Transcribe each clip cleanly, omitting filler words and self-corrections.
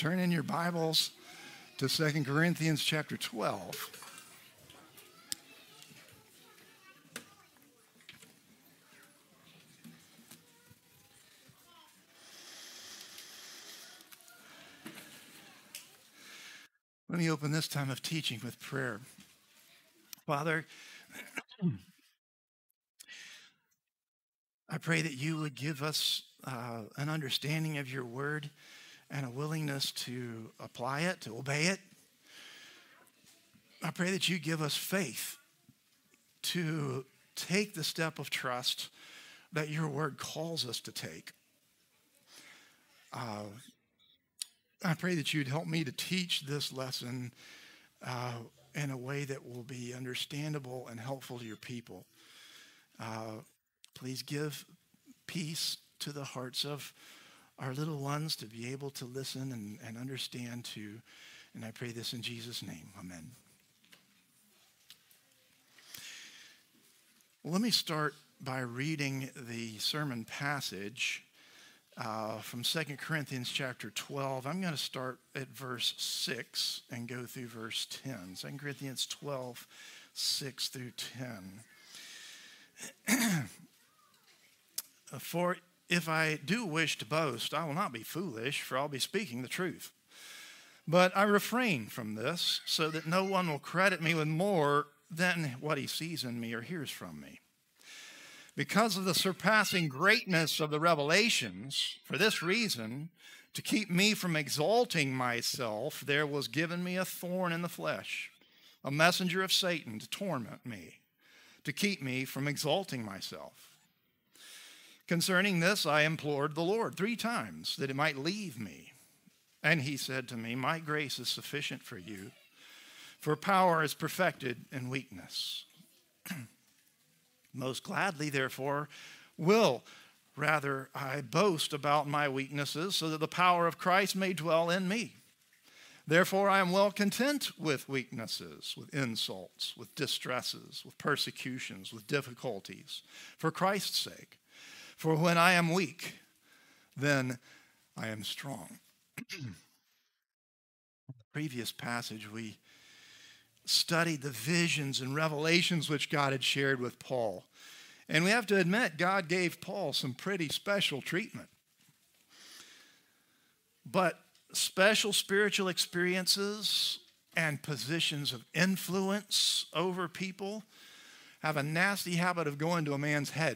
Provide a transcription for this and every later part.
Turn in your Bibles to 2 Corinthians chapter 12. Let me open this time of teaching with prayer. Father, I pray that you would give us an understanding of your word and a willingness to apply it, to obey it. I pray that you give us faith to take the step of trust that your word calls us to take. I pray that you'd help me to teach this lesson in a way that will be understandable and helpful to your people. Please give peace to the hearts of our little ones to be able to listen and understand too. And I pray this in Jesus' name. Amen. Well, let me start by reading the sermon passage from 2 Corinthians chapter 12. I'm going to start at verse 6 and go through verse 10. 2 Corinthians 12, 6 through 10. For if I do wish to boast, I will not be foolish, for I'll be speaking the truth. But I refrain from this, so that no one will credit me with more than what he sees in me or hears from me. Because of the surpassing greatness of the revelations, for this reason, to keep me from exalting myself, there was given me a thorn in the flesh, a messenger of Satan to torment me, to keep me from exalting myself. Concerning this, I implored the Lord 3 times that it might leave me. And he said to me, my grace is sufficient for you, for power is perfected in weakness. Most gladly, therefore, will rather I boast about my weaknesses, so that the power of Christ may dwell in me. Therefore, I am well content with weaknesses, with insults, with distresses, with persecutions, with difficulties, for Christ's sake. For when I am weak, then I am strong. In the previous passage, we studied the visions and revelations which God had shared with Paul. And we have to admit, God gave Paul some pretty special treatment. But special spiritual experiences and positions of influence over people have a nasty habit of going to a man's head.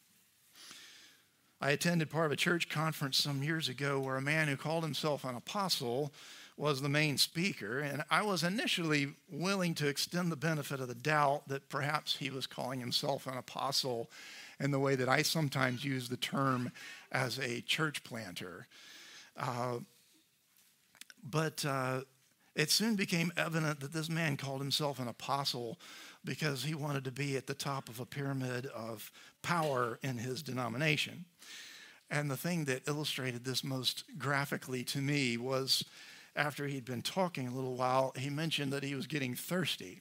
I attended part of a church conference some years ago where a man who called himself an apostle was the main speaker, and I was initially willing to extend the benefit of the doubt that perhaps he was calling himself an apostle in the way that I sometimes use the term as a church planter. But it soon became evident that this man called himself an apostle because he wanted to be at the top of a pyramid of power in his denomination. And the thing that illustrated this most graphically to me was after he'd been talking a little while, he mentioned that he was getting thirsty.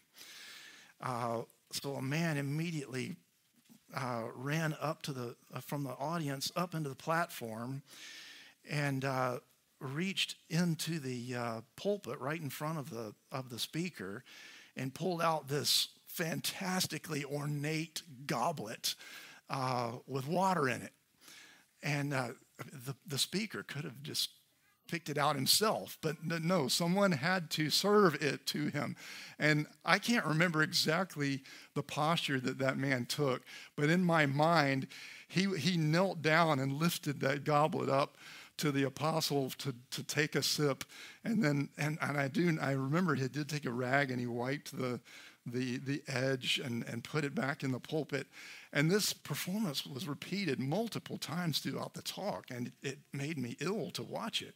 So a man immediately ran up to from the audience up into the platform and reached into the pulpit right in front of the speaker and pulled out this fantastically ornate goblet with water in it. And the speaker could have just picked it out himself, but no, someone had to serve it to him. And I can't remember exactly the posture that man took, but in my mind, he knelt down and lifted that goblet up to the apostle to take a sip. And then, I remember he did take a rag and he wiped the edge and put it back in the pulpit. And this performance was repeated multiple times throughout the talk, and it made me ill to watch it.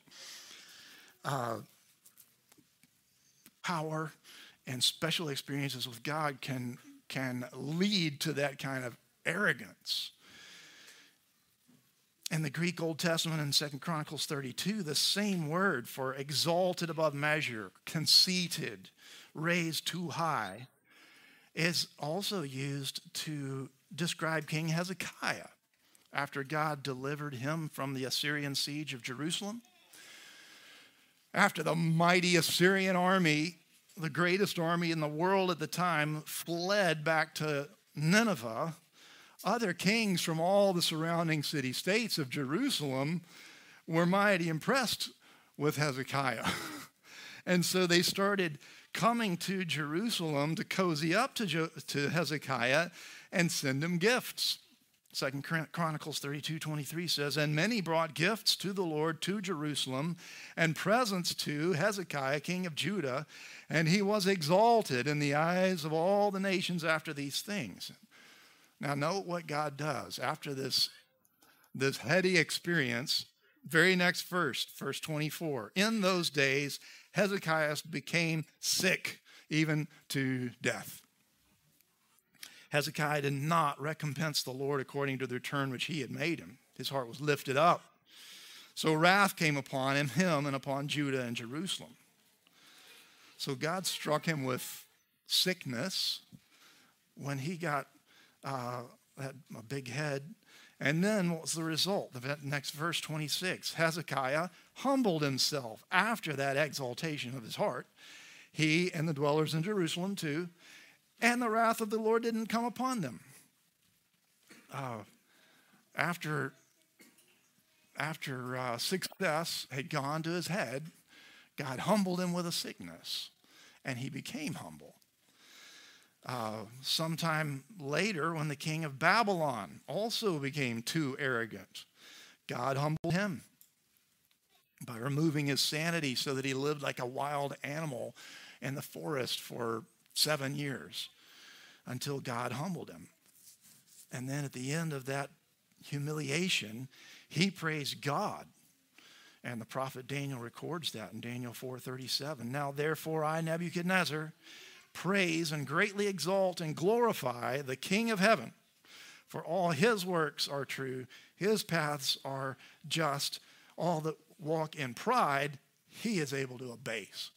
Power and special experiences with God can lead to that kind of arrogance. In the Greek Old Testament in 2 Chronicles 32, the same word for exalted above measure, conceited, raised too high, is also used to describe King Hezekiah after God delivered him from the Assyrian siege of Jerusalem. After the mighty Assyrian army, the greatest army in the world at the time, fled back to Nineveh, other kings from all the surrounding city-states of Jerusalem were mighty impressed with Hezekiah. And so they started coming to Jerusalem to cozy up to Hezekiah and send him gifts. 2 Chronicles 32:23 says, "And many brought gifts to the Lord to Jerusalem and presents to Hezekiah, king of Judah, and he was exalted in the eyes of all the nations after these things." Now note what God does after this heady experience. Very next verse 24. "In those days Hezekiah became sick, even to death." Hezekiah did not recompense the Lord according to the return which he had made him. His heart was lifted up. So wrath came upon him and upon Judah and Jerusalem. So God struck him with sickness when he got a big head. And then what was the result? The next verse 26. "Hezekiah humbled himself after that exaltation of his heart, he and the dwellers in Jerusalem too, and the wrath of the Lord didn't come upon them." After success had gone to his head, God humbled him with a sickness, and he became humble. Sometime later, when the king of Babylon also became too arrogant, God humbled him by removing his sanity so that he lived like a wild animal in the forest for 7 years until God humbled him. And then at the end of that humiliation, he praised God. And the prophet Daniel records that in Daniel 4:37. "Now therefore I, Nebuchadnezzar, praise and greatly exalt and glorify the King of heaven, for all his works are true, his paths are just, all that walk in pride he is able to abase."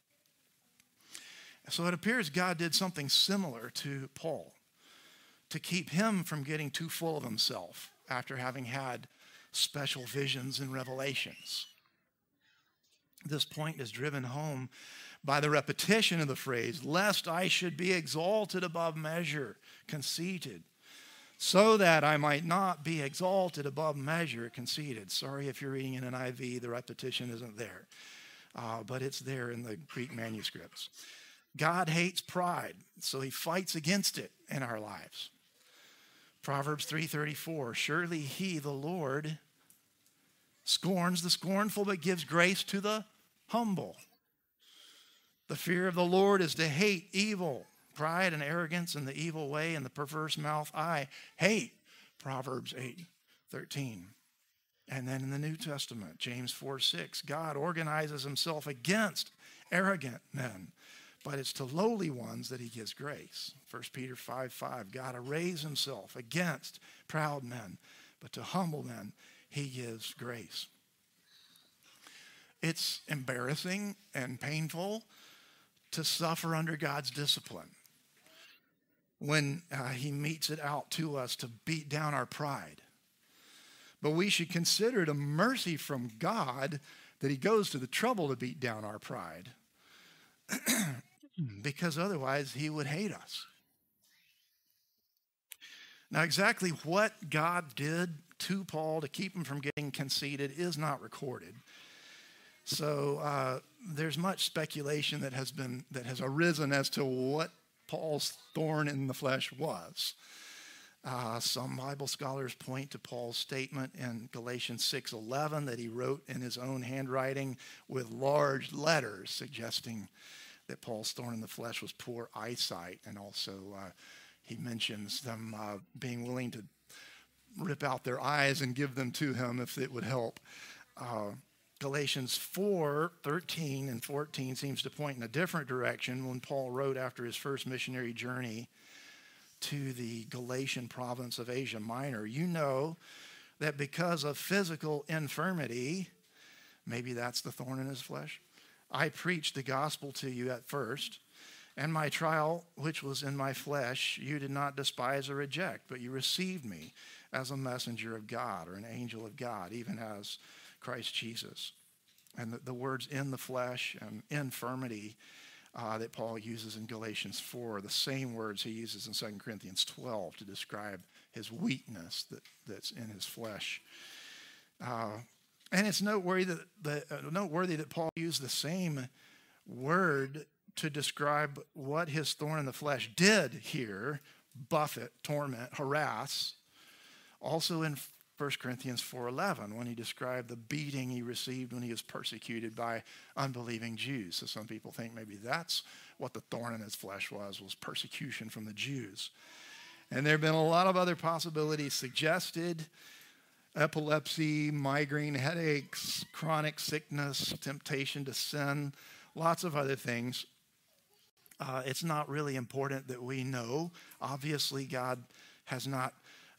So it appears God did something similar to Paul to keep him from getting too full of himself after having had special visions and revelations. This point is driven home by the repetition of the phrase, "Lest I should be exalted above measure, conceited, so that I might not be exalted above measure, conceited." Sorry if you're reading in an IV, the repetition isn't there, but it's there in the Greek manuscripts. God hates pride, so he fights against it in our lives. Proverbs 3:34, "Surely he, the Lord, scorns the scornful, but gives grace to the humble." The fear of the Lord is to hate evil, pride and arrogance and the evil way and the perverse mouth I hate. Proverbs 8:13. And then in the New Testament, James 4:6, "God organizes himself against arrogant men, but it's to lowly ones that he gives grace." 1 Peter 5:5, "God arrays himself against proud men, but to humble men he gives grace." It's embarrassing and painful to suffer under God's discipline when he metes it out to us to beat down our pride. But we should consider it a mercy from God that he goes to the trouble to beat down our pride, because otherwise he would hate us. Now, exactly what God did to Paul to keep him from getting conceited is not recorded. So there's much speculation that has arisen as to what Paul's thorn in the flesh was. Some Bible scholars point to Paul's statement in Galatians 6:11 that he wrote in his own handwriting with large letters, suggesting that Paul's thorn in the flesh was poor eyesight. And also he mentions them being willing to rip out their eyes and give them to him if it would help. Galatians 4:13 and 14 seems to point in a different direction when Paul wrote after his first missionary journey to the Galatian province of Asia Minor. "You know that because of physical infirmity," maybe that's the thorn in his flesh, "I preached the gospel to you at first, and my trial, which was in my flesh, you did not despise or reject, but you received me as a messenger of God," or an angel of God, even as Christ Jesus. And the words in the flesh and infirmity that Paul uses in Galatians 4 are the same words he uses in 2 Corinthians 12 to describe his weakness that's in his flesh. And it's noteworthy that Paul used the same word to describe what his thorn in the flesh did here: buffet, torment, harass. Also in 1 Corinthians 4:11, when he described the beating he received when he was persecuted by unbelieving Jews. So some people think maybe that's what the thorn in his flesh was persecution from the Jews. And there have been a lot of other possibilities suggested: epilepsy, migraine headaches, chronic sickness, temptation to sin, lots of other things. It's not really important that we know. Obviously, God has not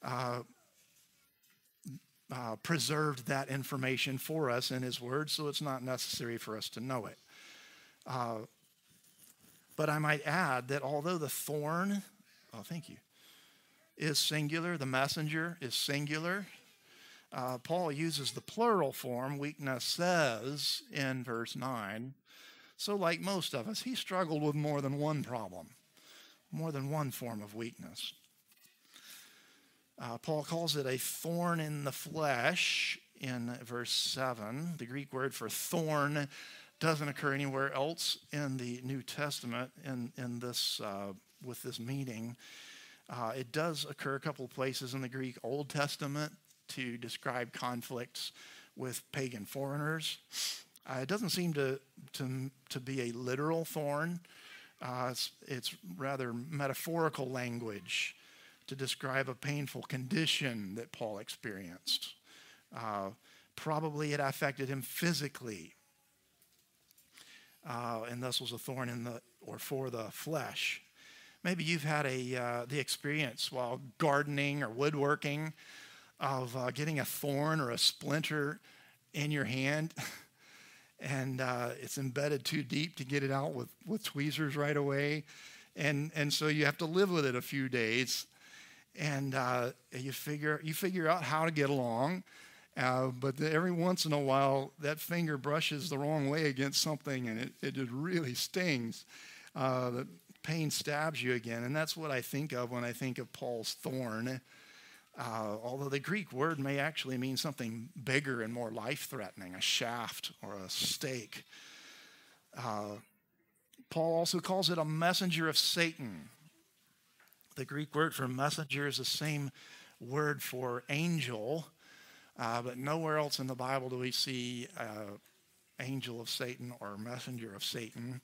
preserved that information for us in his word, so it's not necessary for us to know it. But I might add that although the thorn, is singular, the messenger is singular, Paul uses the plural form, weakness says, in verse 9. So like most of us, he struggled with more than one problem, more than one form of weakness. Paul calls it a thorn in the flesh in verse 7. The Greek word for thorn doesn't occur anywhere else in the New Testament in this with this meaning. It does occur a couple of places in the Greek Old Testament to describe conflicts with pagan foreigners. It doesn't seem to be a literal thorn. It's rather metaphorical language to describe a painful condition that Paul experienced. Probably it affected him physically, and thus was a thorn for the flesh. Maybe you've had the experience while gardening or woodworking of getting a thorn or a splinter in your hand, and it's embedded too deep to get it out with tweezers right away, and so you have to live with it a few days, and you figure out how to get along, but every once in a while that finger brushes the wrong way against something, and it just really stings. The pain stabs you again, and that's what I think of when I think of Paul's thorn. Although the Greek word may actually mean something bigger and more life-threatening, a shaft or a stake. Paul also calls it a messenger of Satan. The Greek word for messenger is the same word for angel, but nowhere else in the Bible do we see angel of Satan or messenger of Satan.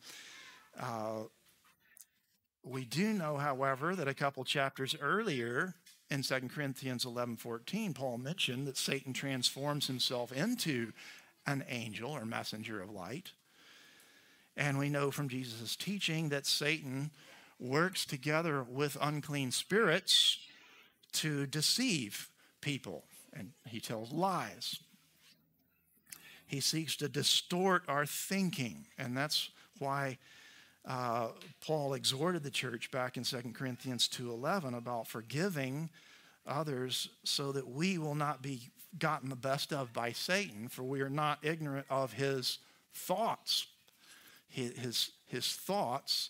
We do know, however, that a couple chapters earlier in 2 Corinthians 11:14, Paul mentioned that Satan transforms himself into an angel or messenger of light. And we know from Jesus' teaching that Satan works together with unclean spirits to deceive people, and he tells lies. He seeks to distort our thinking, and that's why Paul exhorted the church back in 2 Corinthians 2:11 about forgiving others so that we will not be gotten the best of by Satan, for we are not ignorant of his thoughts. His thoughts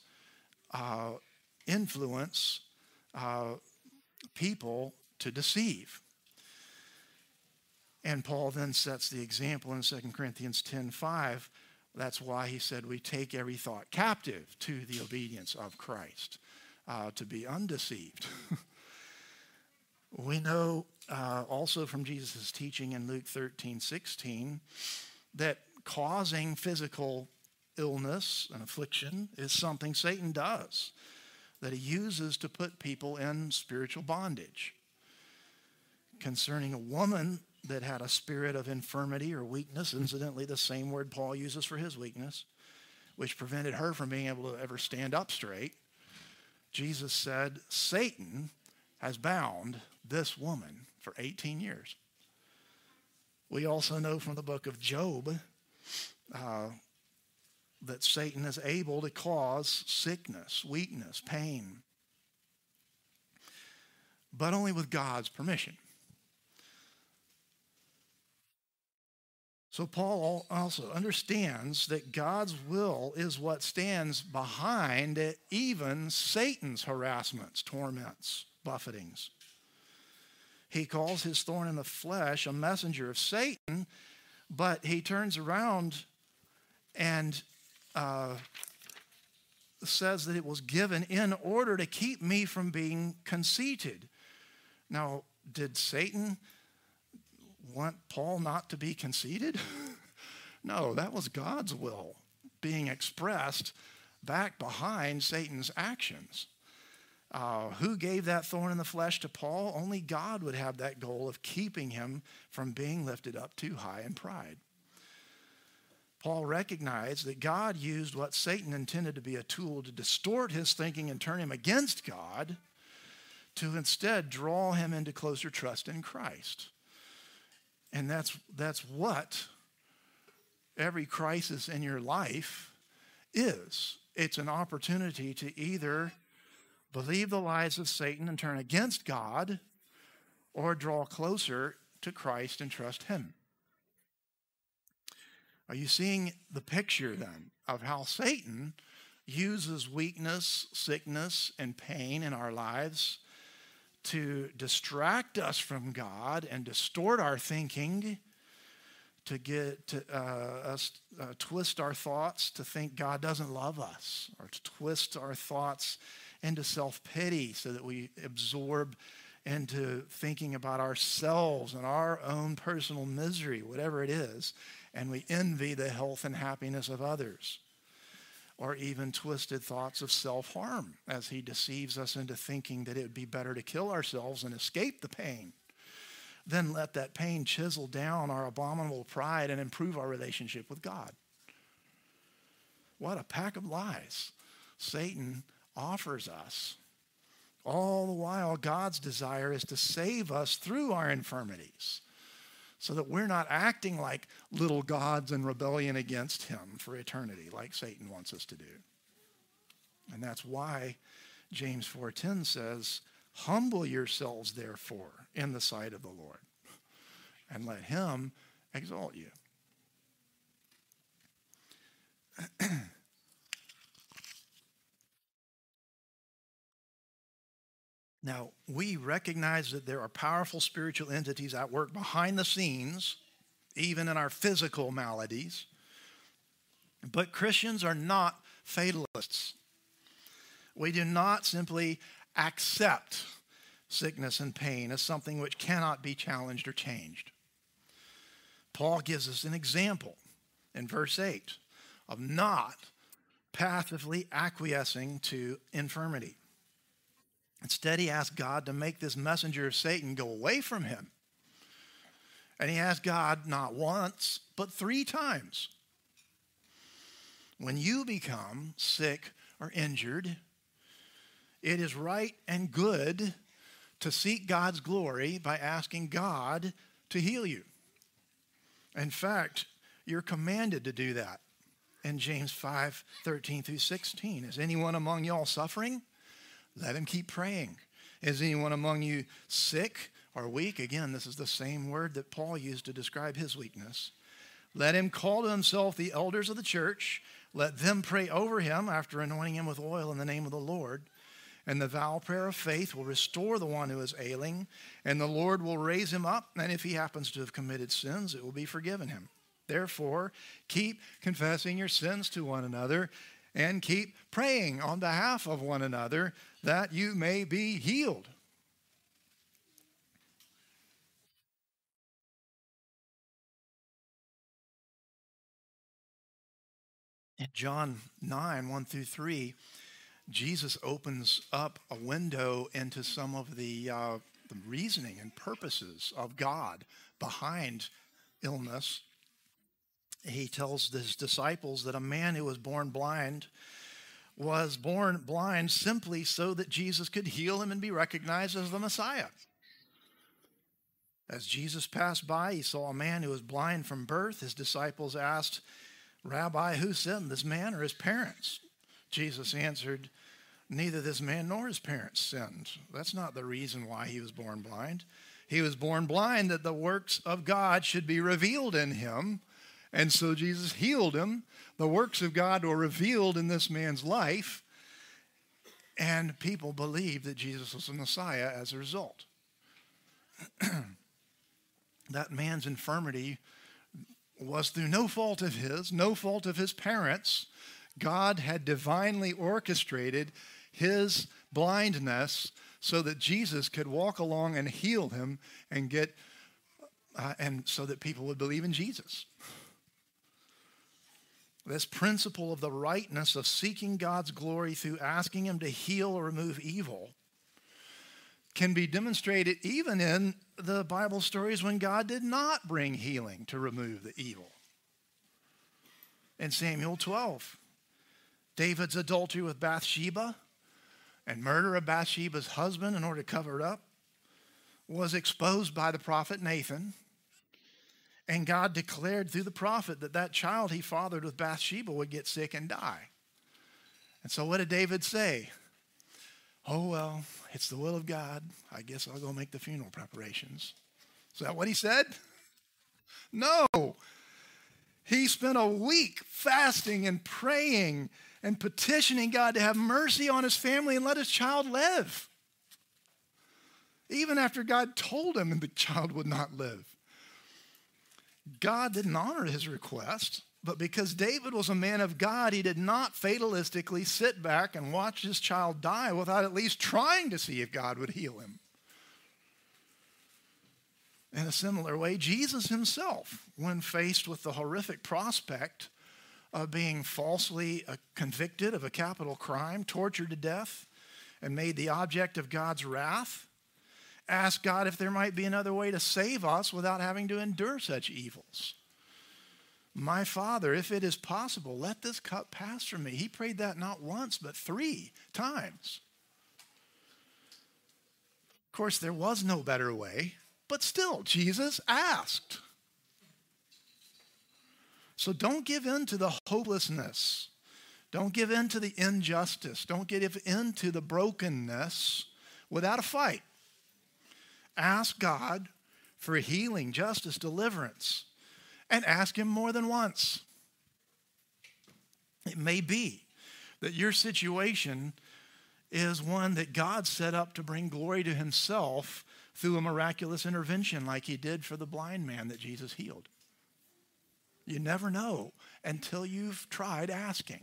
influence people to deceive. And Paul then sets the example in 2 Corinthians 10:5. That's why he said we take every thought captive to the obedience of Christ, to be undeceived. We know also from Jesus' teaching in Luke 13:16 that causing physical illness and affliction is something Satan does, that he uses to put people in spiritual bondage. Concerning a woman that had a spirit of infirmity or weakness, incidentally the same word Paul uses for his weakness, which prevented her from being able to ever stand up straight, Jesus said, Satan has bound this woman for 18 years. We also know from the book of Job that Satan is able to cause sickness, weakness, pain, but only with God's permission. So Paul also understands that God's will is what stands behind even Satan's harassments, torments, buffetings. He calls his thorn in the flesh a messenger of Satan, but he turns around and says that it was given in order to keep me from being conceited. Now, did Satan want Paul not to be conceited? No, that was God's will being expressed back behind Satan's actions. Who gave that thorn in the flesh to Paul? Only God would have that goal of keeping him from being lifted up too high in pride. Paul recognized that God used what Satan intended to be a tool to distort his thinking and turn him against God, to instead draw him into closer trust in Christ. And that's what every crisis in your life is. It's an opportunity to either believe the lies of Satan and turn against God, or draw closer to Christ and trust him. Are you seeing the picture then of how Satan uses weakness, sickness, and pain in our lives to distract us from God and distort our thinking, to get us twist our thoughts to think God doesn't love us, or to twist our thoughts into self-pity so that we absorb into thinking about ourselves and our own personal misery, whatever it is, and we envy the health and happiness of others. Or even twisted thoughts of self-harm as he deceives us into thinking that it would be better to kill ourselves and escape the pain than let that pain chisel down our abominable pride and improve our relationship with God. What a pack of lies Satan offers us. All the while, God's desire is to save us through our infirmities, so that we're not acting like little gods in rebellion against him for eternity, like Satan wants us to do. And that's why James 4:10 says, "Humble yourselves, therefore, in the sight of the Lord, and let him exalt you." Now, we recognize that there are powerful spiritual entities at work behind the scenes, even in our physical maladies. But Christians are not fatalists. We do not simply accept sickness and pain as something which cannot be challenged or changed. Paul gives us an example in verse 8 of not passively acquiescing to infirmity. Instead, he asked God to make this messenger of Satan go away from him. And he asked God not once, but 3 times. When you become sick or injured, it is right and good to seek God's glory by asking God to heal you. In fact, you're commanded to do that in James 5:13 through 16. Is anyone among y'all suffering? Let him keep praying. Is anyone among you sick or weak? Again, this is the same word that Paul used to describe his weakness. Let him call to himself the elders of the church. Let them pray over him after anointing him with oil in the name of the Lord. And the vow prayer of faith will restore the one who is ailing, and the Lord will raise him up. And if he happens to have committed sins, it will be forgiven him. Therefore, keep confessing your sins to one another, and keep praying on behalf of one another that you may be healed. In John 9:1-3, Jesus opens up a window into some of the reasoning and purposes of God behind illness. He tells his disciples that a man who was born blind simply so that Jesus could heal him and be recognized as the Messiah. As Jesus passed by, he saw a man who was blind from birth. His disciples asked, "Rabbi, who sinned, this man or his parents?" Jesus answered, "Neither this man nor his parents sinned." That's not the reason why he was born blind. He was born blind that the works of God should be revealed in him, And so Jesus healed him. The works of God were revealed in this man's life, and people believed that Jesus was the Messiah as a result. That man's infirmity was through no fault of his, no fault of his parents. God had divinely orchestrated his blindness so that Jesus could walk along and heal him and and so that people would believe in Jesus. This principle of the rightness of seeking God's glory through asking him to heal or remove evil can be demonstrated even in the Bible stories when God did not bring healing to remove the evil. In Samuel 12, David's adultery with Bathsheba and murder of Bathsheba's husband in order to cover it up was exposed by the prophet Nathan. And God declared through the prophet that that child he fathered with Bathsheba would get sick and die. And so what did David say? Oh, well, it's the will of God. I guess I'll go make the funeral preparations. Is that what he said? No. He spent a week fasting and praying and petitioning God to have mercy on his family and let his child live. Even after God told him the child would not live. God didn't honor his request, but because David was a man of God, he did not fatalistically sit back and watch his child die without at least trying to see if God would heal him. In a similar way, Jesus himself, when faced with the horrific prospect of being falsely convicted of a capital crime, tortured to death, and made the object of God's wrath, asked God if there might be another way to save us without having to endure such evils. My Father, if it is possible, let this cup pass from me. He prayed that not once, but 3 times. Of course, there was no better way, but still, Jesus asked. So don't give in to the hopelessness. Don't give in to the injustice. Don't give in to the brokenness without a fight. Ask God for healing, justice, deliverance, and ask him more than once. It may be that your situation is one that God set up to bring glory to himself through a miraculous intervention like he did for the blind man that Jesus healed. You never know until you've tried asking.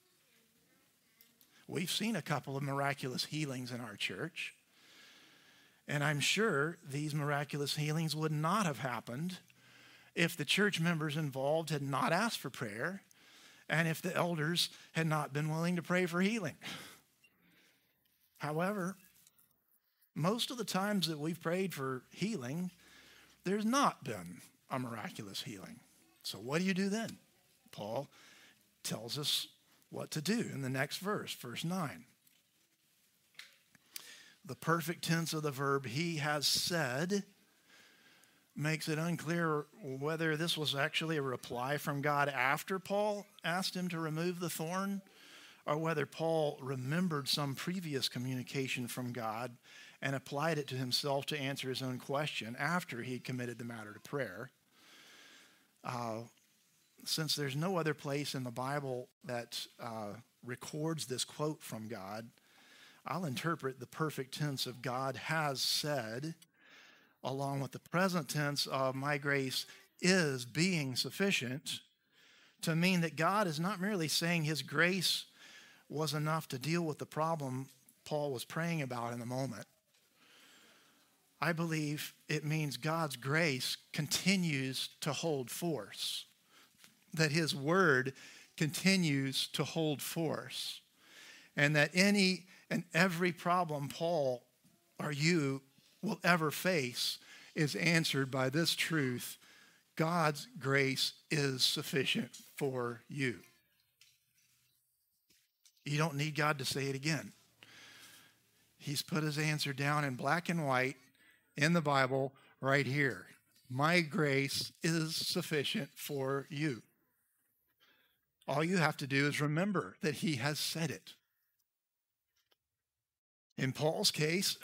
We've seen a couple of miraculous healings in our church. And I'm sure these miraculous healings would not have happened if the church members involved had not asked for prayer and if the elders had not been willing to pray for healing. However, most of the times that we've prayed for healing, there's not been a miraculous healing. So what do you do then? Paul tells us what to do in the next verse, verse 9. The perfect tense of the verb he has said makes it unclear whether this was actually a reply from God after Paul asked him to remove the thorn, or whether Paul remembered some previous communication from God and applied it to himself to answer his own question after he committed the matter to prayer. Since there's no other place in the Bible that records this quote from God, I'll interpret the perfect tense of God has said, along with the present tense of my grace is being sufficient, to mean that God is not merely saying his grace was enough to deal with the problem Paul was praying about in the moment. I believe it means God's grace continues to hold force, that his word continues to hold force, and that any and every problem Paul or you will ever face is answered by this truth: God's grace is sufficient for you. You don't need God to say it again. He's put his answer down in black and white in the Bible right here. My grace is sufficient for you. All you have to do is remember that he has said it. In Paul's case,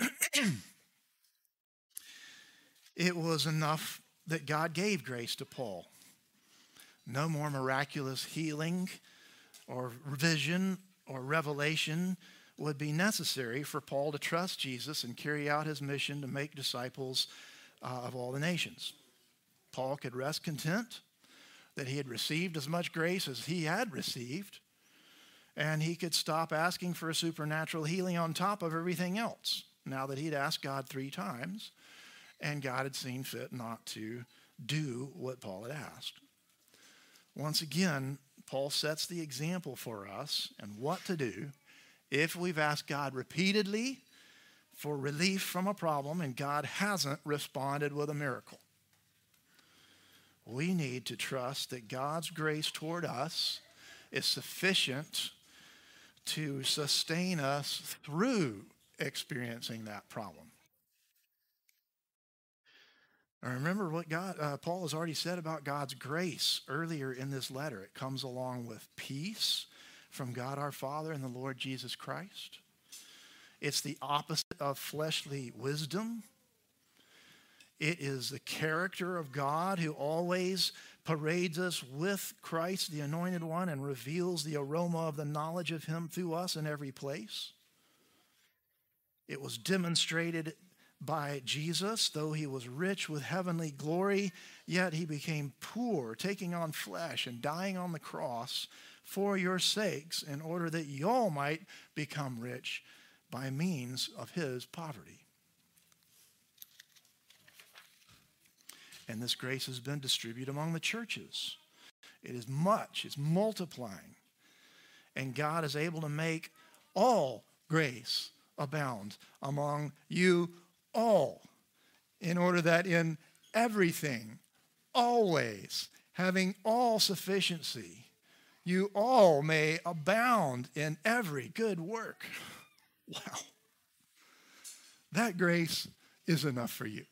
it was enough that God gave grace to Paul. No more miraculous healing or vision or revelation would be necessary for Paul to trust Jesus and carry out his mission to make disciples of all the nations. Paul could rest content that he had received as much grace as he had received, and he could stop asking for a supernatural healing on top of everything else, now that he'd asked God 3 times, and God had seen fit not to do what Paul had asked. Once again, Paul sets the example for us and what to do if we've asked God repeatedly for relief from a problem and God hasn't responded with a miracle. We need to trust that God's grace toward us is sufficient to sustain us through experiencing that problem. Now remember what Paul has already said about God's grace earlier in this letter. It comes along with peace from God our Father and the Lord Jesus Christ. It's the opposite of fleshly wisdom. It is the character of God who always parades us with Christ, the Anointed One, and reveals the aroma of the knowledge of him through us in every place. It was demonstrated by Jesus, though he was rich with heavenly glory, yet he became poor, taking on flesh and dying on the cross for your sakes, in order that y'all might become rich by means of his poverty. And this grace has been distributed among the churches. It is much, it's multiplying. And God is able to make all grace abound among you all, in order that in everything, always, having all sufficiency, you all may abound in every good work. Wow. That grace is enough for you.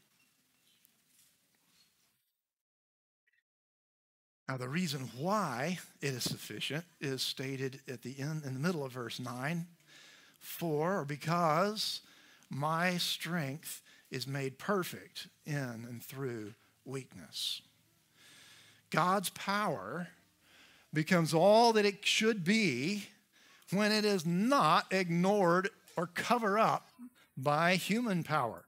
Now, the reason why it is sufficient is stated at the end, in the middle of verse 9. For, or because my strength is made perfect in and through weakness. God's power becomes all that it should be when it is not ignored or covered up by human power.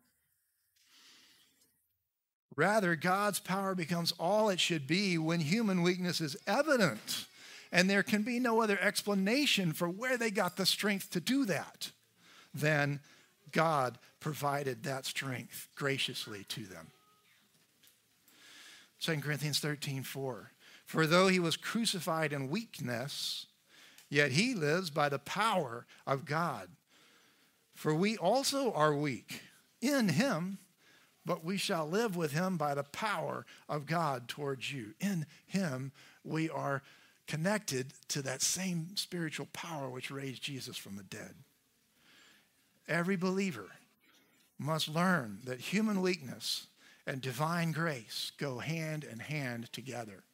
Rather, God's power becomes all it should be when human weakness is evident, and there can be no other explanation for where they got the strength to do that than God provided that strength graciously to them. 2 Corinthians 13:4. For though he was crucified in weakness, yet he lives by the power of God. For we also are weak in him, but we shall live with him by the power of God towards you. In him we are connected to that same spiritual power which raised Jesus from the dead. Every believer must learn that human weakness and divine grace go hand in hand together.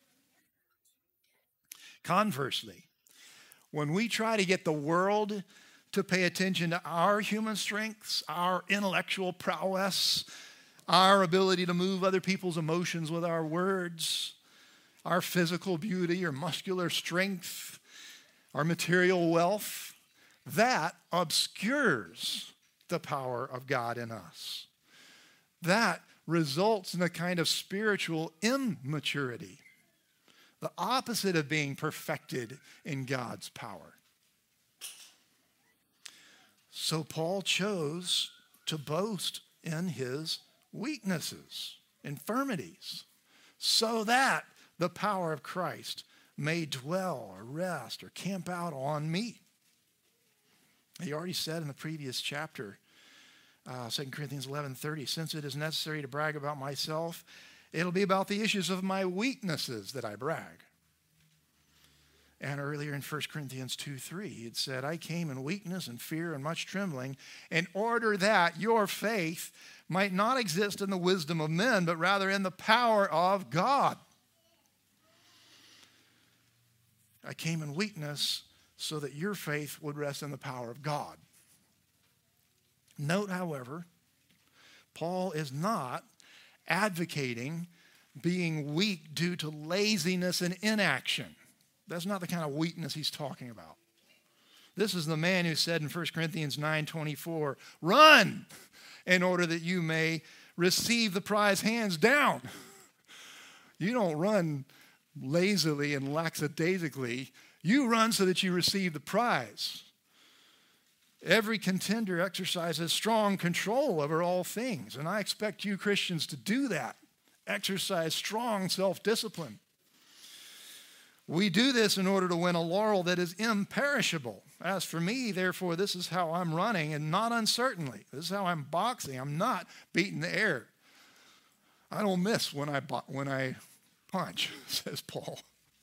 Conversely, when we try to get the world to pay attention to our human strengths, our intellectual prowess, our ability to move other people's emotions with our words, our physical beauty or muscular strength, our material wealth, that obscures the power of God in us. That results in a kind of spiritual immaturity, the opposite of being perfected in God's power. So Paul chose to boast in his weaknesses, infirmities, so that the power of Christ may dwell or rest or camp out on me. He already said in the previous chapter, 2 Corinthians 11:30, since it is necessary to brag about myself, it'll be about the issues of my weaknesses that I brag. And earlier in 1 Corinthians 2:3, it said, I came in weakness and fear and much trembling in order that your faith might not exist in the wisdom of men, but rather in the power of God. I came in weakness so that your faith would rest in the power of God. Note, however, Paul is not advocating being weak due to laziness and inaction. That's not the kind of weakness he's talking about. This is the man who said in 1 Corinthians 9:24, run in order that you may receive the prize hands down. You don't run lazily and lackadaisically. You run so that you receive the prize. Every contender exercises strong control over all things. And I expect you Christians to do that. Exercise strong self-discipline. We do this in order to win a laurel that is imperishable. As for me, therefore, this is how I'm running, and not uncertainly. This is how I'm boxing. I'm not beating the air. I don't miss when I punch, says Paul.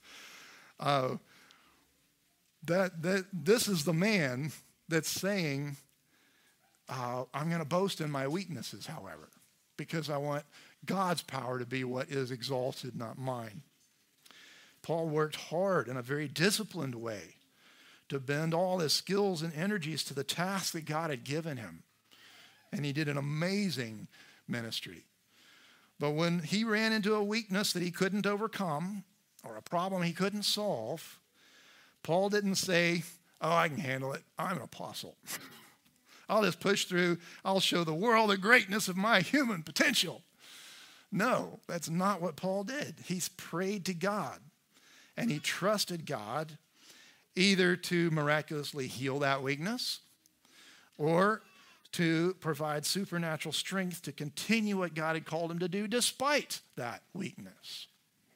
This is the man that's saying, I'm going to boast in my weaknesses, however, because I want God's power to be what is exalted, not mine. Paul worked hard in a very disciplined way to bend all his skills and energies to the task that God had given him. And he did an amazing ministry. But when he ran into a weakness that he couldn't overcome or a problem he couldn't solve, Paul didn't say, oh, I can handle it. I'm an apostle. I'll just push through. I'll show the world the greatness of my human potential. No, that's not what Paul did. He's prayed to God. And he trusted God either to miraculously heal that weakness or to provide supernatural strength to continue what God had called him to do despite that weakness.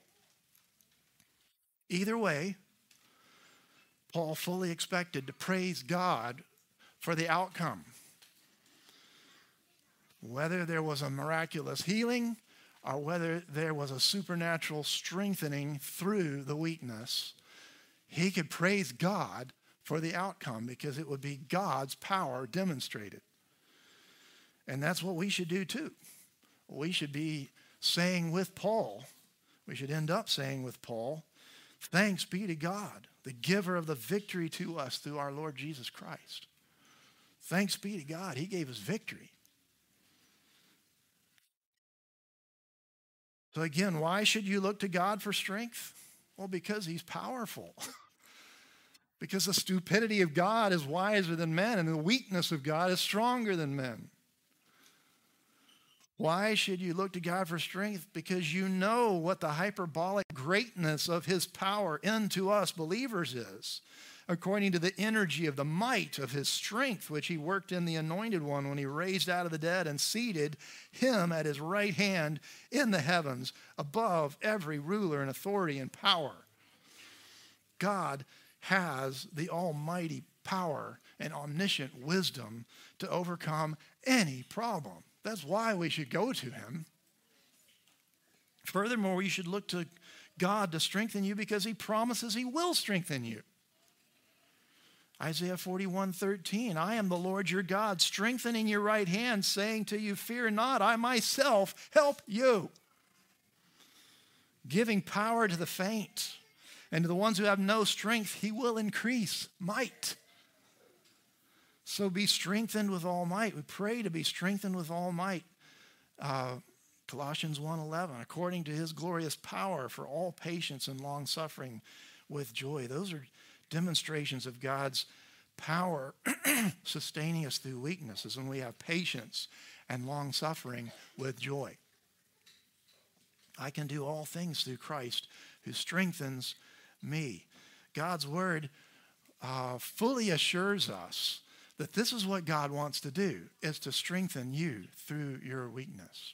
Either way, Paul fully expected to praise God for the outcome. Whether there was a miraculous healing or whether there was a supernatural strengthening through the weakness, he could praise God for the outcome because it would be God's power demonstrated. And that's what we should do too. We should be saying with Paul, we should end up saying with Paul, thanks be to God, the giver of the victory to us through our Lord Jesus Christ. Thanks be to God, he gave us victory. So again, why should you look to God for strength? Well, because he's powerful. Because the stupidity of God is wiser than men, and the weakness of God is stronger than men. Why should you look to God for strength? Because you know what the hyperbolic greatness of his power into us believers is, according to the energy of the might of his strength, which he worked in the Anointed One when he raised out of the dead and seated him at his right hand in the heavens above every ruler and authority and power. God has the almighty power and omniscient wisdom to overcome any problem. That's why we should go to him. Furthermore, we should look to God to strengthen you because he promises he will strengthen you. Isaiah 41:13, I am the Lord your God, strengthening your right hand, saying to you, fear not, I myself help you. Giving power to the faint, and to the ones who have no strength, he will increase might. So be strengthened with all might. We pray to be strengthened with all might. Colossians 1:11, according to his glorious power for all patience and long suffering with joy. Those are demonstrations of God's power sustaining us through weaknesses when we have patience and long suffering with joy. I can do all things through Christ who strengthens me. God's word fully assures us that this is what God wants to do, is to strengthen you through your weakness.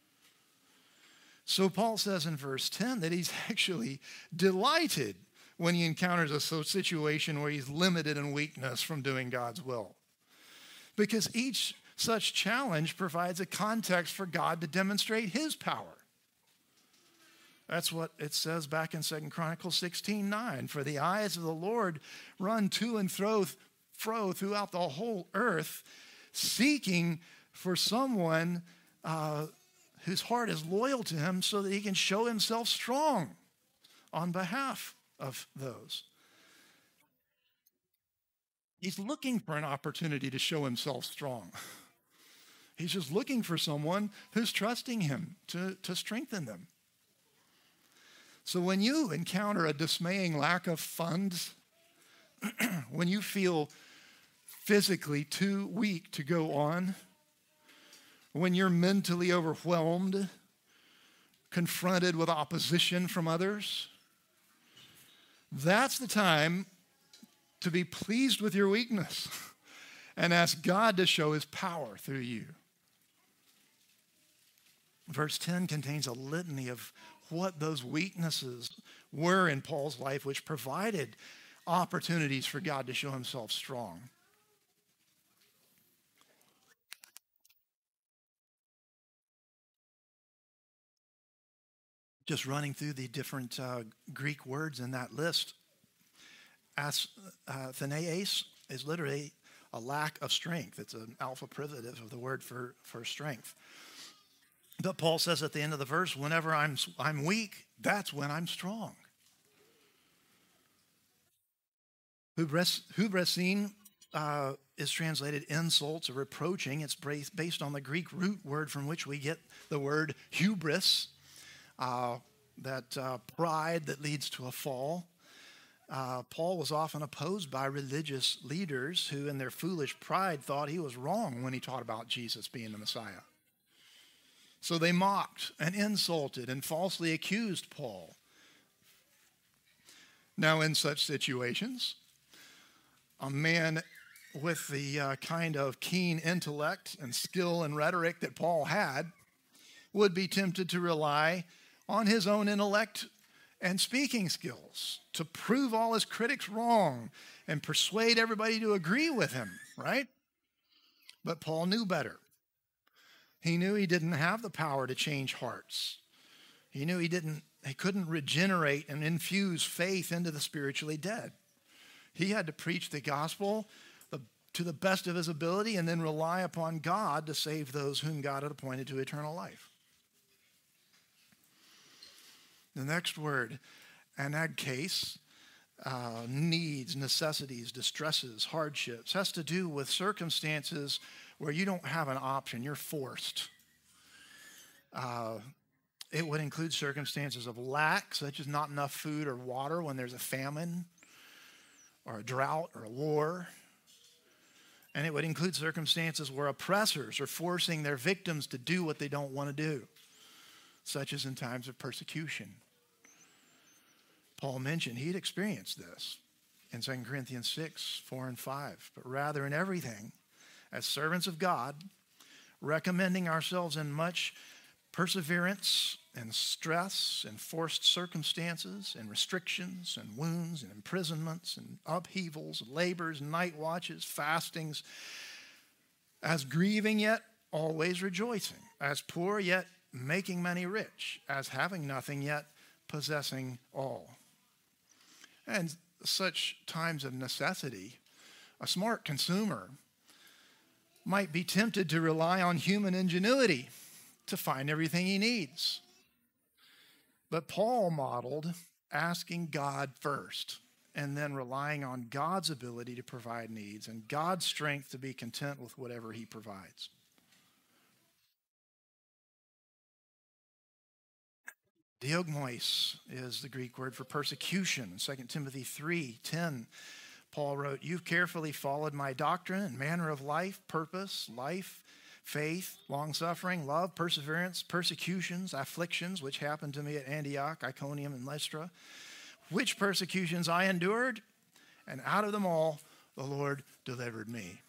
So Paul says in verse 10 that he's actually delighted when he encounters a situation where he's limited in weakness from doing God's will. Because each such challenge provides a context for God to demonstrate his power. That's what it says back in 2 Chronicles 16:9. For the eyes of the Lord run to and fro throughout the whole earth, seeking for someone whose heart is loyal to him so that he can show himself strong on behalf of those. He's looking for an opportunity to show himself strong. He's just looking for someone who's trusting him to strengthen them. So when you encounter a dismaying lack of funds, when you feel physically too weak to go on, when you're mentally overwhelmed, confronted with opposition from others, that's the time to be pleased with your weakness and ask God to show his power through you. Verse 10 contains a litany of what those weaknesses were in Paul's life, which provided opportunities for God to show himself strong. Just running through the different Greek words in that list, Athenaeus is literally a lack of strength. It's an alpha privative of the word for strength. But Paul says at the end of the verse, whenever I'm weak, that's when I'm strong. Hubresin is translated insults or reproaching. It's based on the Greek root word from which we get the word hubris, that pride that leads to a fall. Paul was often opposed by religious leaders who, in their foolish pride, thought he was wrong when he taught about Jesus being the Messiah. So they mocked and insulted and falsely accused Paul. Now, in such situations, a man with the kind of keen intellect and skill and rhetoric that Paul had would be tempted to rely on his own intellect and speaking skills to prove all his critics wrong and persuade everybody to agree with him, right? But Paul knew better. He knew he didn't have the power to change hearts. He knew he couldn't regenerate and infuse faith into the spiritually dead. He had to preach the gospel to the best of his ability and then rely upon God to save those whom God had appointed to eternal life. The next word, anagkes, needs, necessities, distresses, hardships, has to do with circumstances where you don't have an option, you're forced. It would include circumstances of lack, such as not enough food or water when there's a famine or a drought or a war. And it would include circumstances where oppressors are forcing their victims to do what they don't want to do, such as in times of persecution. Paul mentioned he'd experienced this in 2 Corinthians 6, 4 and 5. But rather in everything, as servants of God, recommending ourselves in much perseverance and stress and forced circumstances and restrictions and wounds and imprisonments and upheavals, labors, night watches, fastings, as grieving yet always rejoicing, as poor yet making many rich, as having nothing yet possessing all. And such times of necessity, a smart consumer might be tempted to rely on human ingenuity to find everything he needs. But Paul modeled asking God first and then relying on God's ability to provide needs and God's strength to be content with whatever he provides. Diogmois is the Greek word for persecution. 2 Timothy 3:10, Paul wrote, "You've carefully followed my doctrine and manner of life, purpose, life, faith, long-suffering, love, perseverance, persecutions, afflictions, which happened to me at Antioch, Iconium, and Lystra, which persecutions I endured, and out of them all the Lord delivered me."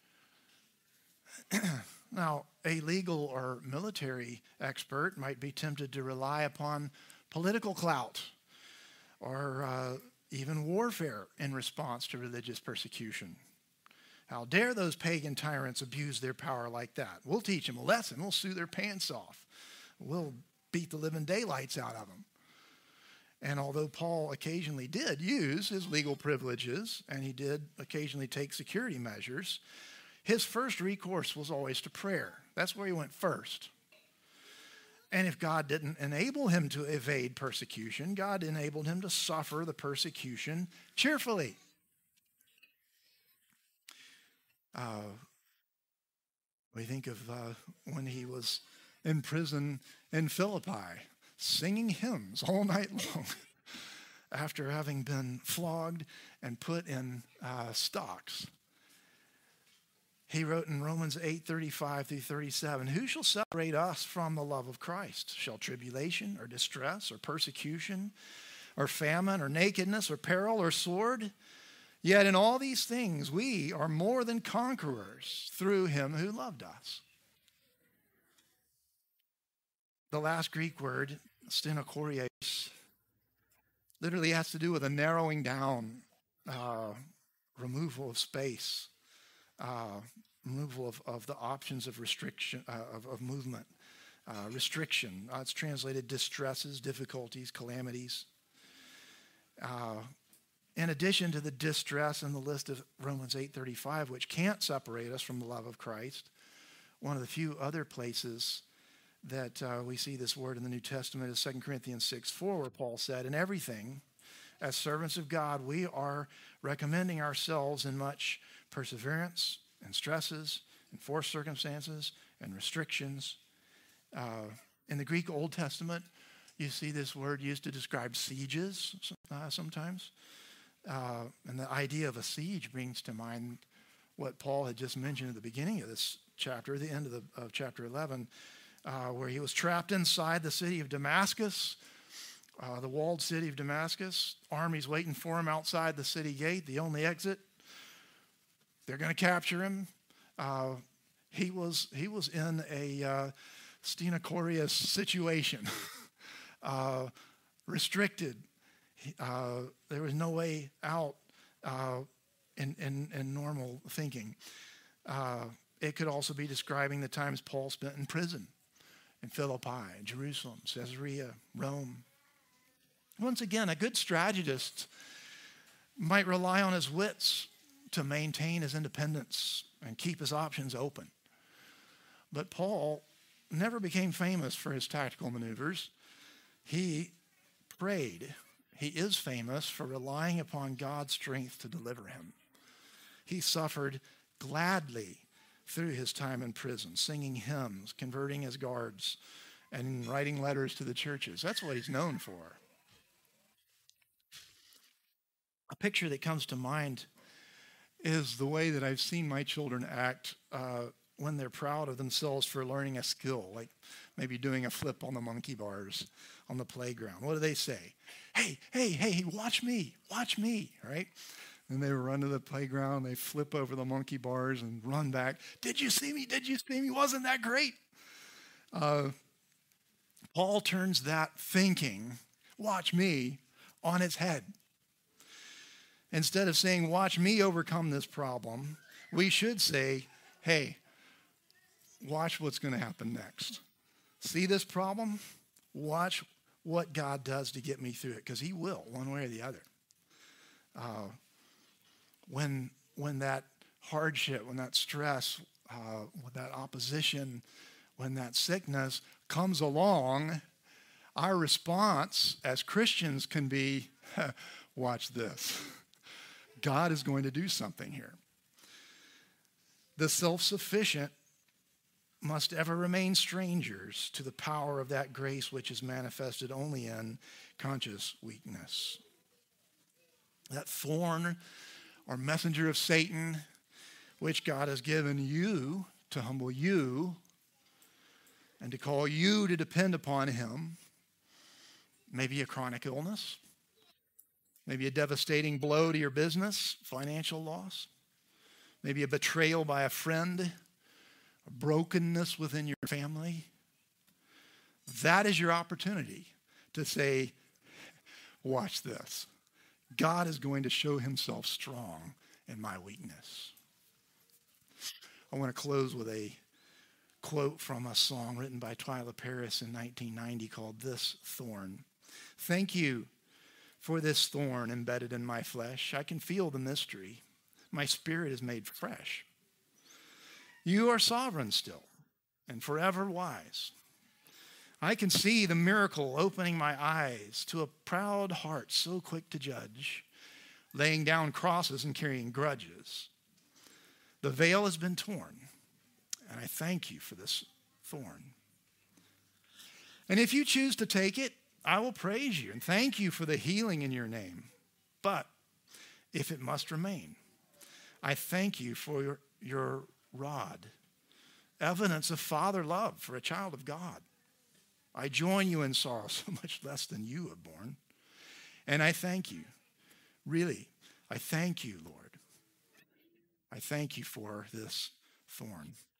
Now, a legal or military expert might be tempted to rely upon political clout or even warfare in response to religious persecution. How dare those pagan tyrants abuse their power like that? We'll teach them a lesson. We'll sue their pants off. We'll beat the living daylights out of them. And although Paul occasionally did use his legal privileges, and he did occasionally take security measures, his first recourse was always to prayer. That's where he went first. And if God didn't enable him to evade persecution, God enabled him to suffer the persecution cheerfully. We think of when he was in prison in Philippi. singing hymns all night long after having been flogged and put in stocks. He wrote in Romans 8:35 through 37, who shall separate us from the love of Christ? Shall tribulation or distress or persecution or famine or nakedness or peril or sword? Yet in all these things we are more than conquerors through him who loved us. The last Greek word, stenochorias, literally has to do with a narrowing down, removal of space, removal of the options of restriction, of movement, restriction. It's translated distresses, difficulties, calamities. In addition to the distress in the list of Romans 8:35, which can't separate us from the love of Christ, one of the few other places that we see this word in the New Testament is 2 Corinthians 6:4, where Paul said, in everything, as servants of God, we are recommending ourselves in much perseverance and stresses and forced circumstances and restrictions. In the Greek Old Testament, you see this word used to describe sieges sometimes. And the idea of a siege brings to mind what Paul had just mentioned at the beginning of this chapter, the end of chapter 11, where he was trapped inside the city of Damascus, the walled city of Damascus, armies waiting for him outside the city gate, the only exit. They're going to capture him. He was in a stenochorias situation, restricted. There was no way out in normal thinking. It could also be describing the times Paul spent in prison in Philippi, Jerusalem, Caesarea, Rome. Once again, a good strategist might rely on his wits to maintain his independence and keep his options open. But Paul never became famous for his tactical maneuvers. He prayed. He is famous for relying upon God's strength to deliver him. He suffered gladly through his time in prison, singing hymns, converting his guards, and writing letters to the churches. That's what he's known for. A picture that comes to mind is the way that I've seen my children act when they're proud of themselves for learning a skill, like maybe doing a flip on the monkey bars on the playground. What do they say? Hey, watch me, right? And they run to the playground, they flip over the monkey bars and run back. Did you see me? Wasn't that great? Paul turns that thinking, watch me, on its head. Instead of saying, watch me overcome this problem, we should say, hey, watch what's going to happen next. See this problem? Watch what God does to get me through it, because he will, one way or the other. When that hardship, when that stress, when that opposition, when that sickness comes along, our response as Christians can be, watch this. God is going to do something here. The self-sufficient must ever remain strangers to the power of that grace which is manifested only in conscious weakness. That thorn or messenger of Satan, which God has given you to humble you and to call you to depend upon him, maybe a chronic illness, maybe a devastating blow to your business, financial loss, maybe a betrayal by a friend, a brokenness within your family. That is your opportunity to say, watch this. God is going to show himself strong in my weakness. I want to close with a quote from a song written by Twyla Paris in 1990 called This Thorn. Thank you for this thorn embedded in my flesh. I can feel the mystery. My spirit is made fresh. You are sovereign still and forever wise. I can see the miracle opening my eyes to a proud heart so quick to judge, laying down crosses and carrying grudges. The veil has been torn, and I thank you for this thorn. And if you choose to take it, I will praise you and thank you for the healing in your name. But if it must remain, I thank you for your rod, evidence of father love for a child of God. I join you in sorrow so much less than you have borne. And I thank you. Really, I thank you, Lord. I thank you for this thorn.